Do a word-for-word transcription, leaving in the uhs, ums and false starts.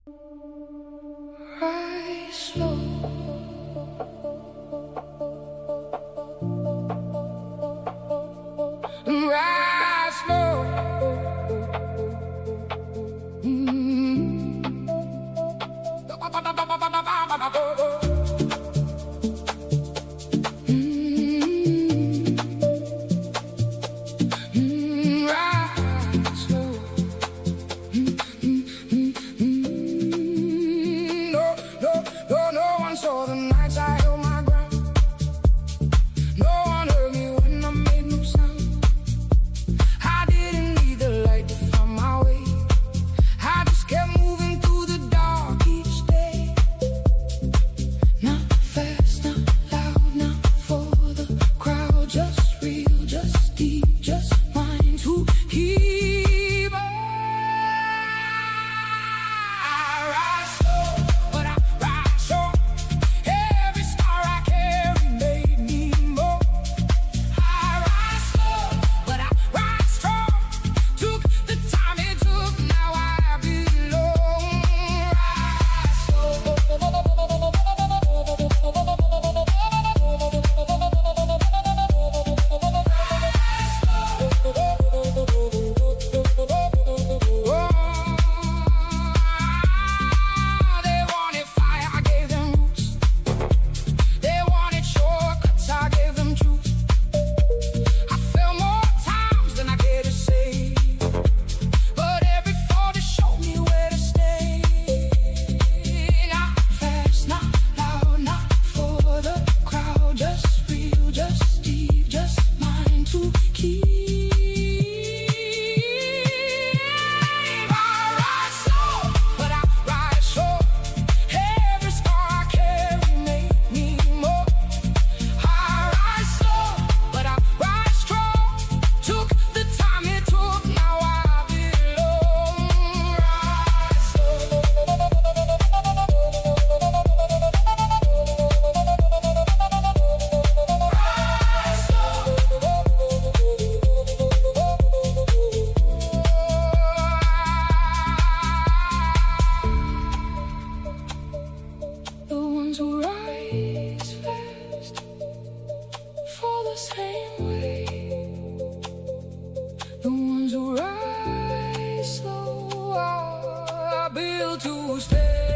Rise slow. Rise slow. Mm-hmm. Mm-hmm. Rise slow. Mm-hmm. No, no, no, no one saw the nights I held my ground. No one heard me when I made no sound. I didn't need the light to find my way. I just kept moving through the dark each day. Not fast, not loud, not for the crowd. Just real, just deep, just mine to keep. I rise slow, but I rise sure. Every star I carry made me more. I rise slow, but I rise strong. Took the time it took, now I belong. Rise slow. Oh, they wanted fire, I gave them roots. They wanted shortcuts, I gave them truth. I fell more times than I care to say, but every fall just showed me where to stay. Not fast, not loud, not for the crowd. Just real, just deep, just mine to keep. I rise slow, but I rise sure. Every scar I carry made me more. I rise slow, but I rise strong. Took the time it took, now I belong. Rise slow. Rise slow. The ones who rise fast fall the same way. The ones who rise slow are built to stay.